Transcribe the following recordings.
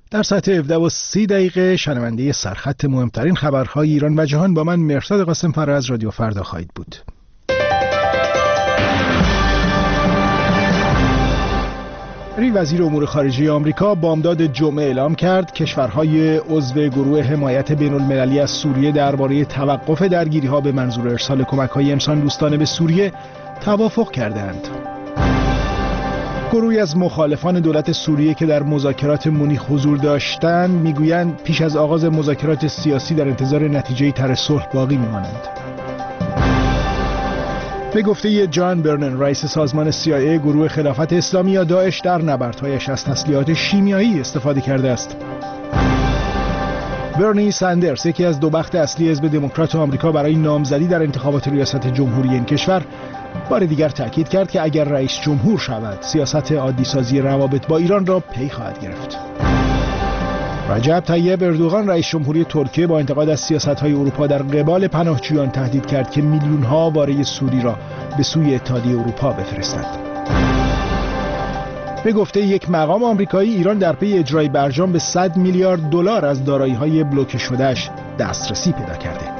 در ساعت 17:30 شنونده سرخط مهمترین خبرهای ایران و جهان با من مرتضی قاسم‌فر از رادیو فردا خواهید بود. وزیر امور خارجه آمریکا بامداد جمعه اعلام کرد کشورهای عضو گروه حمایت بین‌المللی از سوریه درباره توقف درگیری‌ها به منظور ارسال کمک‌های انسان دوستانه به سوریه توافق کردند. گروهی از مخالفان دولت سوریه که در مذاکرات مونیخ حضور داشتند میگویند پیش از آغاز مذاکرات سیاسی در انتظار نتیجه طرح صلح باقی میمانند. به گفته جان برنن رئیس سازمان CIA، گروه خلافت اسلامی یا داعش در نبردهایش از تسلیحات شیمیایی استفاده کرده است. برنی ساندرز، یکی از دو بخت اصلی حزب دموکرات آمریکا برای نامزدی در انتخابات ریاست جمهوری این کشور، بار دیگر تاکید کرد که اگر رئیس جمهور شود سیاست عادی‌سازی روابط با ایران را پی خواهد گرفت. رجب طیب اردوغان رئیس جمهوری ترکیه با انتقاد از سیاست‌های اروپا در قبال پناهجویان تهدید کرد که میلیون‌ها واره سوری را به سوی اتحادیه اروپا بفرستند. به گفته یک مقام آمریکایی، ایران در پی اجرای برجام به 100 میلیارد دلار از دارایی‌های بلوکه شده‌اش دسترسی پیدا کرده.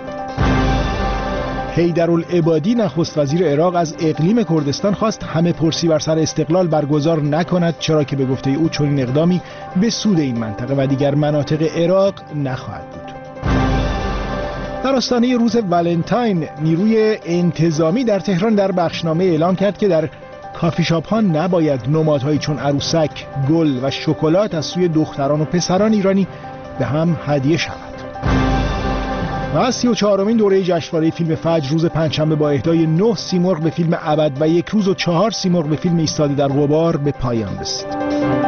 حیدرالعبادی نخست وزیر عراق از اقلیم کردستان خواست همه پرسی بر سر استقلال برگزار نکند، چرا که به گفته او چنین اقدامی به سود این منطقه و دیگر مناطق عراق نخواهد بود. در آستانه روز ولنتاین، نیروی انتظامی در تهران در بخشنامه اعلام کرد که در کافی شاپ ها نباید نمادهایی چون عروسک، گل و شکلات از سوی دختران و پسران ایرانی به هم هدیه شود. و 34مین دوره جشنواره فیلم فجر روز پنجشنبه با اهدای 9 سیمرغ به فیلم ابد و 1 روز و 4 سیمرغ به فیلم ایستاده در غبار به پایان رسید.